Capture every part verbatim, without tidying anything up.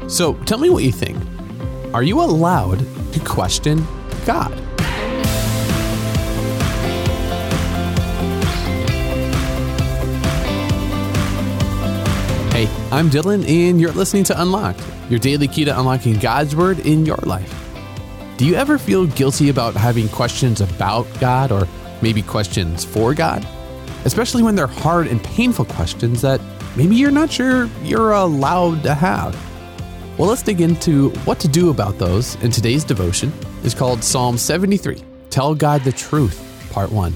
So tell me what you think. Are you allowed to question God? Hey, I'm Dylan, and you're listening to Unlocked, your daily key to unlocking God's Word in your life. Do you ever feel guilty about having questions about God, or maybe questions for God? Especially when they're hard and painful questions that maybe you're not sure you're allowed to have. Well, let's dig into what to do about those, and today's devotion is called Psalm seventy-three, Tell God the Truth, Part one.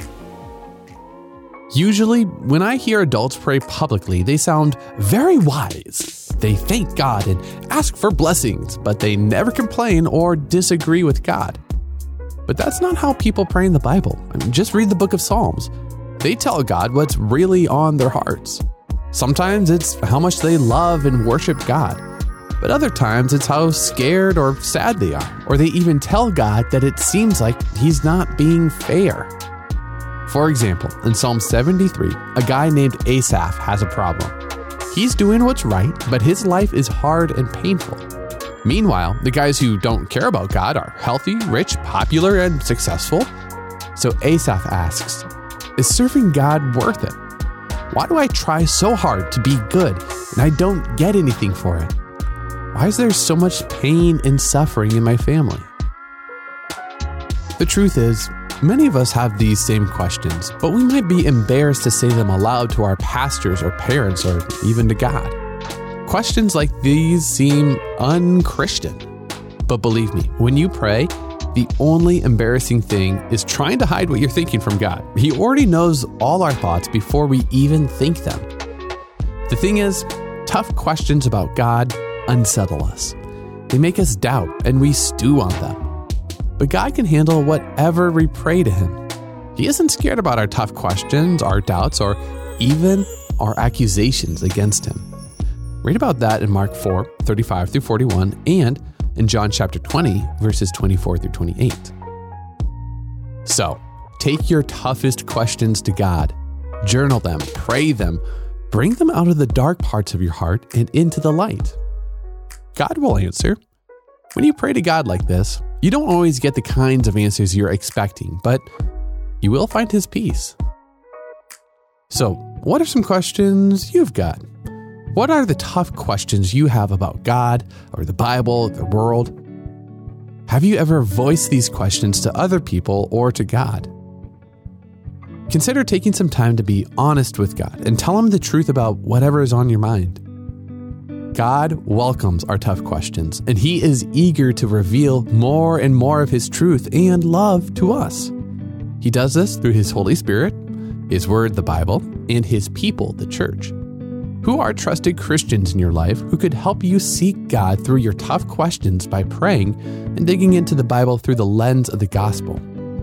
Usually, when I hear adults pray publicly, they sound very wise. They thank God and ask for blessings, but they never complain or disagree with God. But that's not how people pray in the Bible. I mean, just read the book of Psalms. They tell God what's really on their hearts. Sometimes it's how much they love and worship God. But other times it's how scared or sad they are, or they even tell God that it seems like He's not being fair. For example, in Psalm seventy-three, a guy named Asaph has a problem. He's doing what's right, but his life is hard and painful. Meanwhile, the guys who don't care about God are healthy, rich, popular, and successful. So Asaph asks, is serving God worth it? Why do I try so hard to be good and I don't get anything for it? Why is there so much pain and suffering in my family? The truth is, many of us have these same questions, but we might be embarrassed to say them aloud to our pastors or parents or even to God. Questions like these seem un-Christian. But believe me, when you pray, the only embarrassing thing is trying to hide what you're thinking from God. He already knows all our thoughts before we even think them. The thing is, tough questions about God unsettle us. They make us doubt and we stew on them. But God can handle whatever we pray to Him. He isn't scared about our tough questions, our doubts, or even our accusations against Him. Read about that in Mark four, thirty-five through forty-one, and in John chapter twenty, verses twenty-four through twenty-eight. So, take your toughest questions to God. Journal them, pray them, bring them out of the dark parts of your heart and into the light. God will answer. When you pray to God like this, you don't always get the kinds of answers you're expecting, but you will find His peace. So, what are some questions you've got? What are the tough questions you have about God or the Bible, the world? Have you ever voiced these questions to other people or to God? Consider taking some time to be honest with God and tell Him the truth about whatever is on your mind. God welcomes our tough questions, and He is eager to reveal more and more of His truth and love to us. He does this through His Holy Spirit, His Word, the Bible, and His people, the church. Who are trusted Christians in your life who could help you seek God through your tough questions by praying and digging into the Bible through the lens of the gospel?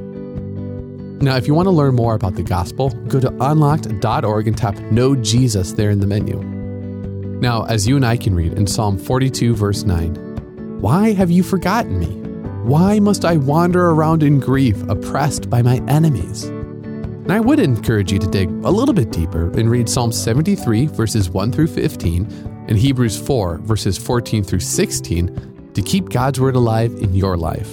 Now, if you want to learn more about the gospel, go to unlocked dot org and tap Know Jesus there in the menu. Now, as you and I can read in Psalm forty-two, verse nine, why have you forgotten me? Why must I wander around in grief, oppressed by my enemies? And I would encourage you to dig a little bit deeper and read Psalm seventy-three, verses one through fifteen, and Hebrews four, verses fourteen through sixteen, to keep God's Word alive in your life.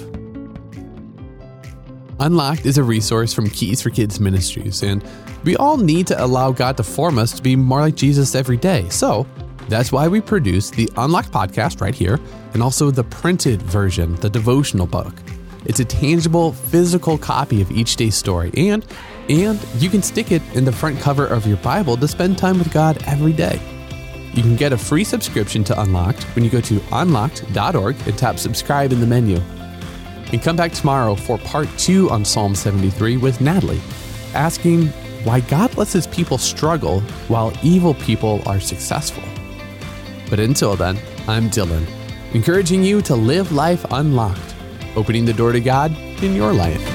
Unlocked is a resource from Keys for Kids Ministries, and we all need to allow God to form us to be more like Jesus every day. So, that's why we produce the Unlocked podcast right here, and also the printed version, the devotional book. It's a tangible, physical copy of each day's story, and and you can stick it in the front cover of your Bible to spend time with God every day. You can get a free subscription to Unlocked when you go to unlocked dot org and tap subscribe in the menu. And come back tomorrow for part two on Psalm seventy-three with Natalie, asking why God lets His people struggle while evil people are successful. But until then, I'm Dylan, encouraging you to live life unlocked, opening the door to God in your life.